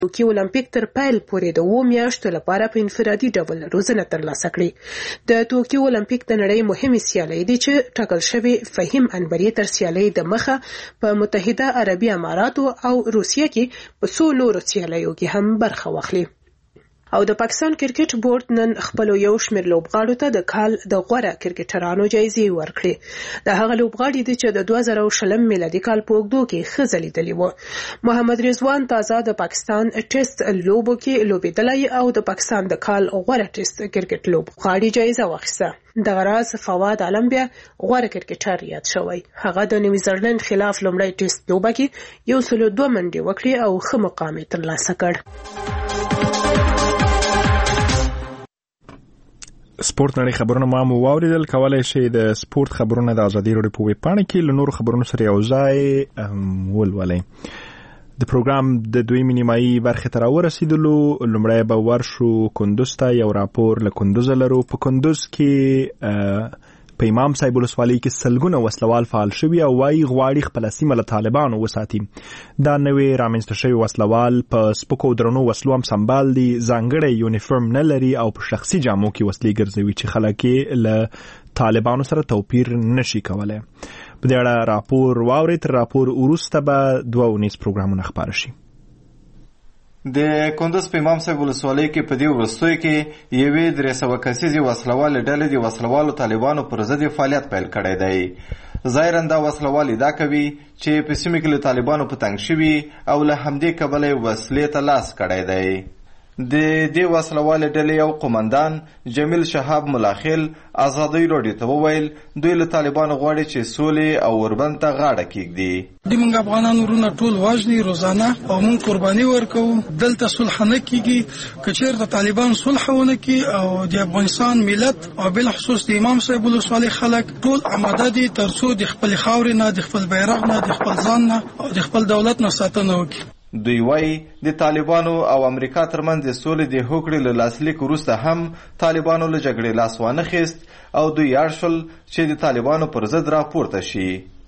توکیو اولمپیک تر پیل پورې د 2 میاشتو لپاره په انفرادي ډول روزنه ترلاسه کړې. د توکیو اولمپیک د نړۍ مهمه سیالۍ دي چې ټاکل شوی فهیم انبري تر سیالۍ د مخه په متحده عربي اماراتو او روسیه کې په څو نورو سیالیو کې هم برخه واخلي. او د پاکستان کرکټ بورډ نن خپل یو شمېر لوبغاړو ته د کال د غوره کرکټرانو جایزې ورکړې. د هغه لوبغاړي دي چې د 2020 میلادي کال په اوږدو کې ښه ځلیدلي وو. محمد رضوان تازه د پاکستان ټیسټ لوبو کې لوبېدلی او د پاکستان د کال غوره ټیسټ کرکټ لوبغاړي جایزه واخیسته. د غراز فواد عالم بیا غوره کرکټر یاد شوی. هغه د نیوزیلند خلاف لومړی ټیسټ لوبه کې 102 منډې وکړې او ښه مقام یې ترلاسه کړ. سپورت نړۍ خبرونه مو واوریدل. کولای شئ د سپورت خبرونه د ازادي راډیو په ویب پاڼه کې له نورو خبرونو سره یو ځای ولولئ. د پروګرام د دویمې نیمایي برخې ته راورسېدلو. لومړی به ورشو کندوز ته. یو راپور له کندوز لرو. په کندوز کې په امام صاحب ولسوالۍ کې سلګونه وسلوال فعال شوي او وايي غواړي خپله سیمه له طالبانو وساتي. دا نوې رامنځته شوي وسلوال په سپکو درنو وسلو هم سمبال دي، ځانګړی یونیفورم نه لري او په شخصي جامو کې وسلې ګرځوي چې خلک یې له طالبانو سره توپیر نشي کولی. په دې اړه راپور واورئ. تر راپور وروسته به 2 ونیز پروګرامونه خپاره شي. د کندوز په امام صاحب ولسوالۍ کې په دې وروستیو کې یوې 300 کسیزې وسلوالې ډلې د وسلوالو طالبانو پر ضد فعالیت پیل کړی دی. ظاهراً دا وسلوال ادعا کوي چې په سیمه کې له طالبانو په تنګ شوي او له همدې کبله وسلې ته لاس کړی دی. د دې وسلوالې ډلې یو قومندان جمیل شهاب ملاخیل ازادۍ راډیو ته وویل دوی له طالبانو غواړي چې سولې او اوربند ته غاړه کېږدي. د موږ افغانانو ورونه ټول واجني روزانه او موږ قرباني ورکوو. دلته صلح نه کېږي که چېرته طالبان صلح ونه کړي او د افغانستان ملت او بالخصوص د امام صاحب ولسوالۍ خلک ټول آماده دي تر څو د خپل خاورې نه، د خپل بیرغ نه، د خپل ځان نه او د خپل دولت نه ساتنه وکړي. دوی وایي د طالبانو او امریکا ترمنځ د سولې د هوکړې له لاسلیک وروسته هم طالبانو له جګړې لاس وانه خیست او دوی اړ شول چې د طالبانو پر ضد راپورته شي.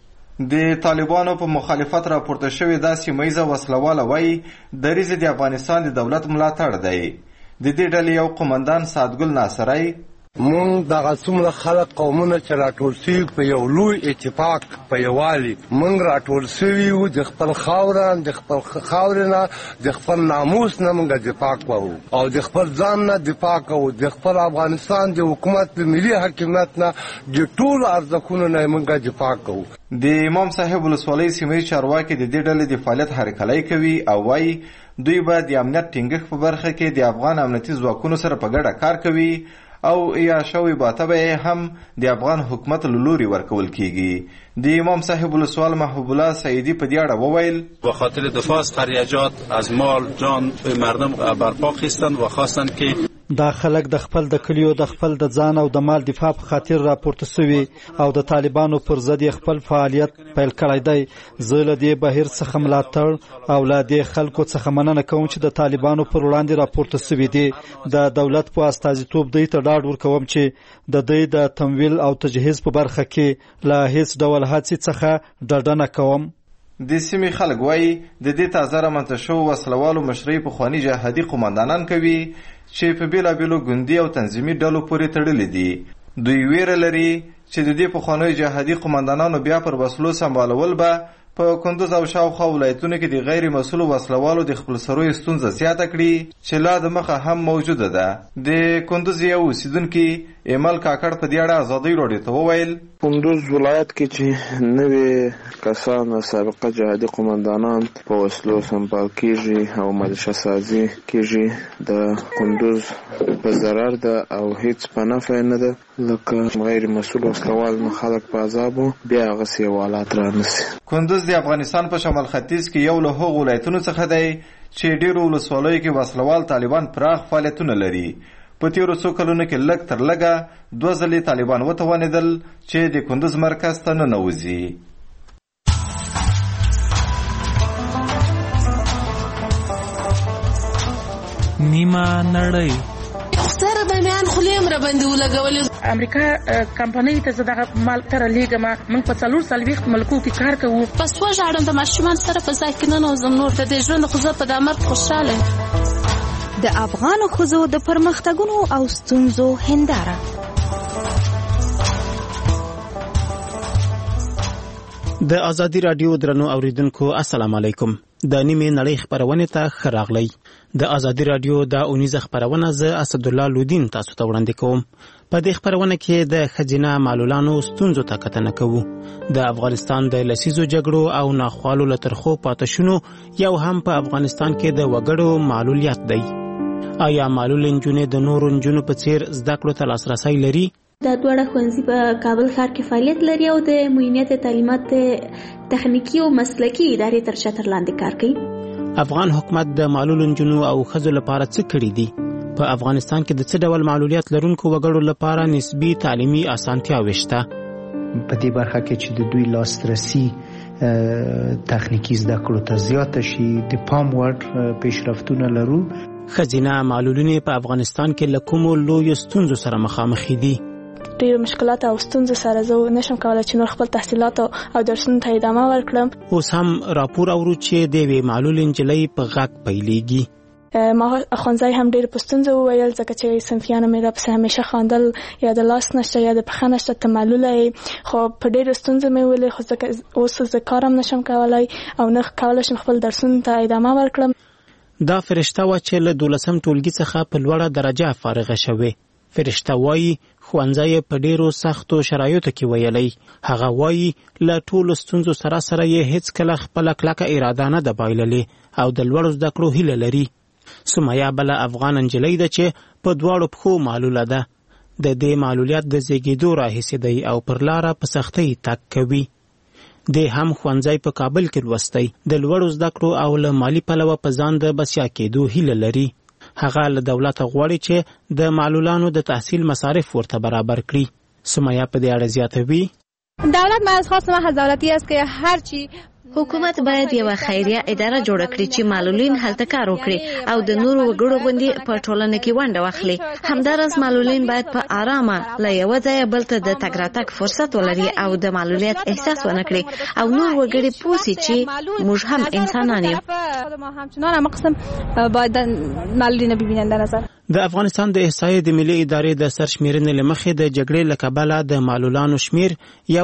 د طالبانو په مخالفت راپورته شوې دا سیمه ییزه وسلواله وایي دریځ د افغانستان د دولت ملاتړ دی. د دې ډلې یو قومندان سعدګل ناصری مونږ دغه څومره خلک قومونه چې راټول شوي په یو لوی اتفاق په یووالي مونږ راټول شوي وو د خپل خاوره د خپل خاورې نه د خپل ناموس نه مونږ دفاع کوو او د خپل ځان نه دفاع کوو د خپل افغانستان د حکومت د ملي حاکمیت نه د ټولو ارزښتونو نه مونږ دفاع کوو. د امام صاحب ولسوالۍ سیمه ییز چارواکي د دې ډلې د فعالیت هرکلی کوي او وایي دوی به د امنیت ټینګښت په برخه کې د افغان امنیتي ځواکونو سره په ګډه کار کوي او یا شوی باته به هم د افغان حکومت له لوري ورکول کیږي. د امام صاحب ولسوال محبوب الله سعیدی په دې اړه وویل به خاطر دفاع از خریجات از مال جان مردم برپا خواستند و خواستند که دا خلک د خپل د کلیو د خپل د ځان او د مال دفاع په خاطر راپورته سوي او د طالبانو پر ضد خپل فعالیت پیل کړی دی. زه له دې بهیر څخه ملاتړ او له دې خلکو څخه مننه کوم چې د طالبانو پر وړاندې راپورته سوي دي. د دولت په استازیتوب دوی ته ډاډ ورکوم چې د دوی د تمویل او تجهیز په برخه کې له هیڅ ډول هڅې څخه ډډه نه کوم. د سیمې خلک وایي د دې تازه رامنځته شوو وسلوالو مشرۍ پخواني جهادي قومندانان کوي چې په بېلابېلو ګوندي او تنظیمي ډلو پورې تړلي دي. دوی ویره لري چې د دې پخوانیو جهادي قومندانانو بیا پر وسلو سمبالول به په کندوز او شاوخوا ولایتونو کې د غیر مسؤلو وسلوالو د خپلسرویو ستونزه زیاته کړي چې لا د مخه هم موجوده ده. د کندوز یو اوسیدونکي ایمل کاکړ په دې اړه ازادۍ راډیو ته وویل کندوز ولایت کې چې نوې کسان سابقه جهادي قومندانان په وسلو سمبال کیږي او ملشه سازي کیږي د کندوز په ضرر ده او هیڅ په نفع نه ده لکه غیر مسؤل وسلوال خلک په عذابو بیا هغسې حالات رانسي. کندوز د افغانستان په شمال ختیځ کې یو له هغو ولایتونو څخه دی چې ډېرو ولسوالیو کې وسلوال طالبان پراخ فعالیتونه لري. په تیرو څو کلونو کې لږ تر لږه 2 ځلې طالبان وتوانېدل چې د کندوز مرکز ته ننوځي. نیمه نړۍ زیاتره به میان خلیم را باندې ولګولې. امریکا کمپنۍ ته زه دغه مال تر لیږم. موږ په 440 ملکو کې کار کوو. پس وژاړم د ماشومان سره په ځای کې ننوځم. نور د دې ژوند خو زه په د مرګ خوشحاله یم. د افغانو ښځو د پرمختګونو او ستونزو هنداره. د ازادي رادیو درنو اوریدونکو السلام علیکم. د نیمه نړۍ خبرونه ته خراغلی. د ازادي رادیو د اونیزه خبرونه ز اسد الله لودین تاسو ته وړاندې کوم. په دې خبرونه کې د خزینه معلولانو ستونزو ته کتنه کوو. د افغانستان د لسیزو جګړو او ناخوالو لترخو پاتشونو یو هم په افغانستان کې د وګړو معلولیت دی. آیا معلول نجونې د نورو نجونو په څیر زده کړو ته لاسرسی لري؟ دا دوړه ښوونځي په کابل ښار کې فعالیت لري او د معینیت تعلیمات تخنیکی او مسلکی ادارې تر چتر لاندې کار کوي. افغان حکومت د معلول نجونو او ښځو لپاره څه کړي دي؟ په افغانستان کې د څه ډول معلولیت لرونکو وګړو لپاره نسبی تعلیمي اسانتیاوې شته؟ په دې برخه کې چې د دوی لاسرسي تخنیکی زده کړو ته زیاته شي د پام وړ پیشرفتونه لرو. خزینه معلولینې په افغانستان کې له کومو لویو ستونزو سره مخامخ دي؟ ډېر مشکلات او ستونزې سره زه نشم کولای چې نور خپل تحصیلات او درسونو ته ادامه ورکړم. اوس هم راپور اورو چې د یوې معلول نجلۍ په غږ پیلېږي. ما ښوونځی هم ډېر په ستونزه وویل ځکه چې صنفیانو مې راپسې همیشه خواندل یا د لاس نشته یا د پښه نشته ته معلوله یې. خو په ډېرو ستونزو مې وویلې خو ځکه اوس زه کار هم نشم کولای او نه کولی شم خپل درسونو ته ادامه ورکړم. دا فرشته وه چې له 12م ټولګي څخه په لوړه درجه فارغه شوې. فرشته وایي ښوونځی په ډیرو سختو شرایطو کې ویلی. هغه وایي له ټولو ستونزو سره سره یې هیڅ کله خپله کلکه اراده نه ده بایللې او د لوړو زده کړو هیله لري. سمیه بله افغان نجلۍ ده چې په دواړو پښو معلوله ده. د دې معلولیت د زیږېدو راهیسې دی او پر لاره په سختۍ تګ کوي. د هم ښوونځی په کابل کې لوستی. د لوړو زده کړو او له مالی پلوه په ځان د بسیا کېدو هیله لري. هغه له دولته غواړي چې د معلولانو د تحصیل مصارف ورته برابر کړي. سمیه په دې اړه زیاتوي. دولت ما از خواست ما دولتی است که هر چی حکومت باید یو خیریه اداره جوړ کړي چې معلولین هلته کار وکړي او د نورو وګړو غوندي په ټولنه کې ونډه واخلي. همدارس معلولین باید په آرامه له یو ځای بل ته د تګ راتګ فرصت ولري او د معلولیت احساس ونه کړي او نور وګړي پوسي چې موږ هم انسانان یو. ما همچنان هم قسم باید معلولین ببینن در نظر. د افغانستان د احصایې د ملي ادارې د سرشمیرنې له مخې د جګړې له کبله د معلولانو شمیر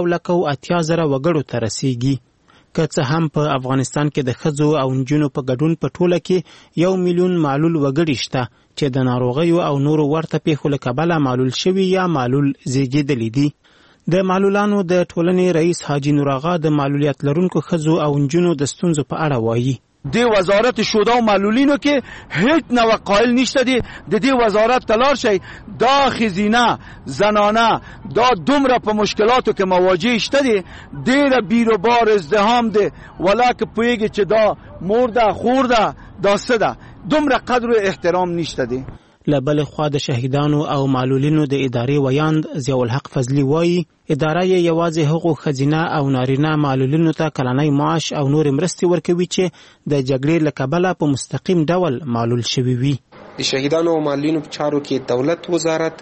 1,80,000 وګړو ته رسیږي. که څه هم په افغانستان کې د ښځو او نجونو په ګډون په ټوله کې 1 میلیون معلول وګړي شته چې د ناروغیو او نورو ورته پیښو له کبله معلول شوي یا معلول زیږېدلي دي. د معلولانو د ټولنې رئیس حاجي نور آغا د معلولیت لرونکو ښځو او نجونو د ستونزو په اړه وایي. دی وزارت شوده و معلولینو کې هیڅ نوع قائل نشته دی. د دې وزارت تلار شي دا خزینه زنانه دا دومره په مشکلاتو کې مواجه شته دی. ډیره بیروبار ازدحام دی ولکه پوهیږي چې دا مرده خورده دا څه ده. دومره قدر و احترام نشته دی. له بل خوا د شهیدانو او معلولینو د ادارې ویاند ضیاء الحق فضلي وایي اداره یې یوازې هغو ښځینه او نارینه معلولینو ته کلنی معاش او نورې مرستې ورکوي چې د جګړې له کبله په مستقیم ډول معلول شوي وي. د شهیدانو او معلولینو په چارو کې دولت وزارت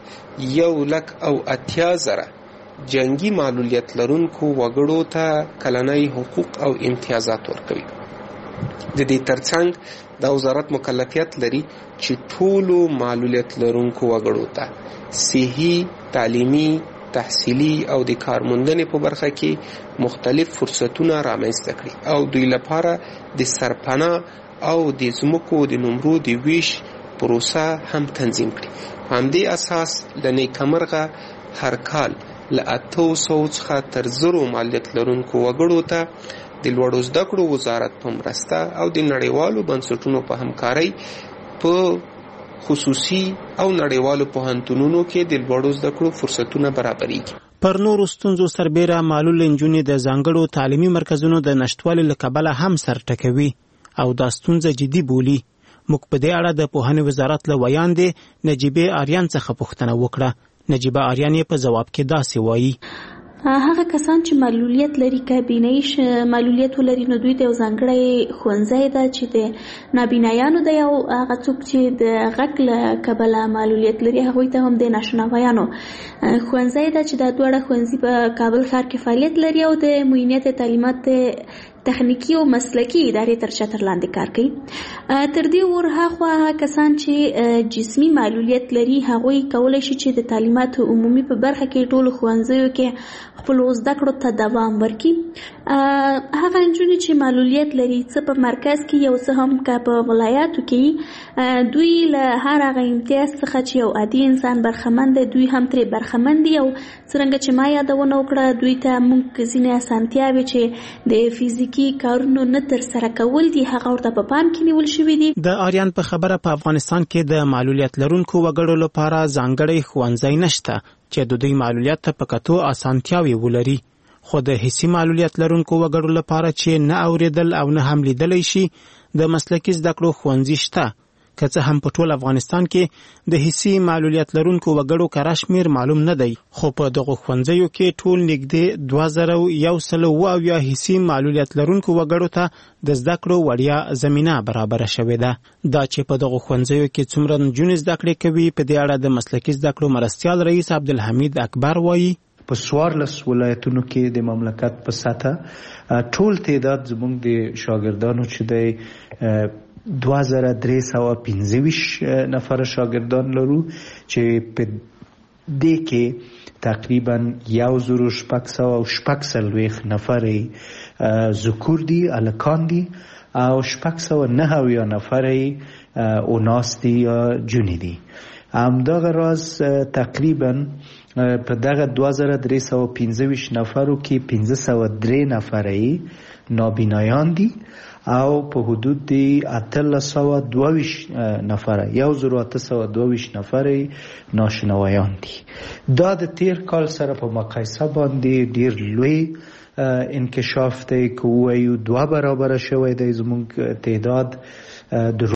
1,80,000 جنگي معلولیت لرونکو وګړو ته کلنی حقوق او امتیازات ورکوي. د دې ترڅنګ دا وزارت مکلفیت لري چې ټولو معلولیت لرونکو وګړو ته صحي تعلیمي تحصیلي او د کارموندنې په برخه کې مختلف فرصتونه رامنځته کړي او دوی لپاره د سرپناه او د ځمکو د نمرو د ویش پروسه هم تنظیم کړي. په همدې اساس له نیکمرغه هر کال له 800 څخه تر 1000 معلولیت لرونکو وګړو ته د لوړو زده کړو وزارت په مرسته او د نړیوالو بنسټونو په همکارۍ په خصوصي او نړیوالو پوهنتونونو کې د لوړو زده کړو فرصتونه برابرېږي. پر نورو ستونزو سربیره معلول نجونې د ځانګړو تعلیمي مرکزونو د نشټوالي له کبله هم سر ټکوي او دا ستونزه جدي بولي. موږ په دې اړه د پوهنې وزارت له ویاندې نجیبه آریان څخه پوښتنه وکړه. نجیبه آریان په جواب کې داسې وایي: هغه کسان چې معلولیت لري که بینایي معلولیت ولري نو دوی ته یو ځانګړی ښوونځی ده چې د نابینایانو ده، یو هغه څوک چې د غږ له کبله معلولیت لري هغوی ته هم د ناشناویانو ښوونځی ده چې دا دواړه ښوونځي په کابل ښار کې فعالیت لري او د معینیت تعلیمات تخنیکی او مسلکی ادارې تر چتر لاندې کار کوي. تر دې ورهاخوا کسان چې جسمی معلولیت لري هغوی کولی شي چې د تعلیمات عمومي په برخه کې ټولو ښوونځیو کې خپلو زده کړو ته دوام ورکړي. هغه نجونې چې معلولیت لري څه په مرکز کې یو څه هم که په ولایاتو کې دوی له هر هغه امتیاز څخه چې یو عادي انسان برخمن دی دوی هم ترې برخمن دي، او څرنګه چې ما یادونه وکړه دوی ته موږ ځینې اسانتیاوې چې د فزیکي کارونو نه تر سره کول دي هغه ورته په پام کې نیول شوي دي. د آریان په خبره په افغانستان کې د معلولیت لرونکو وګړو لپاره ځانګړی ښوونځی نشته چې د دوی معلولیت ته په کتو اسانتیاوې ولري، خو د حسي معلولیت لرونکو وګړو لپاره چې نه اوریدل او نه هم لیدلی شي د مسلکي زده کړو ښوونځي شته، که څه هم په ټول افغانستان کې د حسي معلولیت لرونکو وګړو کره شمېر معلوم نه دی، خو په دغو ښوونځیو کې ټول نږدې 2170 حسي معلولیت لرونکو وګړو ته د زده کړو وړیا زمینه برابره شوې ده. دا چې په دغو ښوونځیو کې څومره نجونې زده کړې کوي په دې اړه د مسلکي زده کړو مرستیال رئیس عبدالحمید اکبر وایي په 14 ولایتونو کې د مملکت په سطح ټول تعداد زموږ د شاګردانو چې د 2325 نفر شاگردان لرو چې په دې کې تقریبا 1640 نفر ذکور دي الکان دي او 609 نفر اوناس دي یا جونی دي. همدغه راز تقریبا په دغه 2325 نفرو کې 503 نفر نابینایان دي او په حدود دی 822 نفر 1822 نفر ناشنوایان دي. دا د تیر کال سره په مقایسه باندې ډیر لوی انکشاف دی که وایو 2 برابر شوی دی زموږ تعداد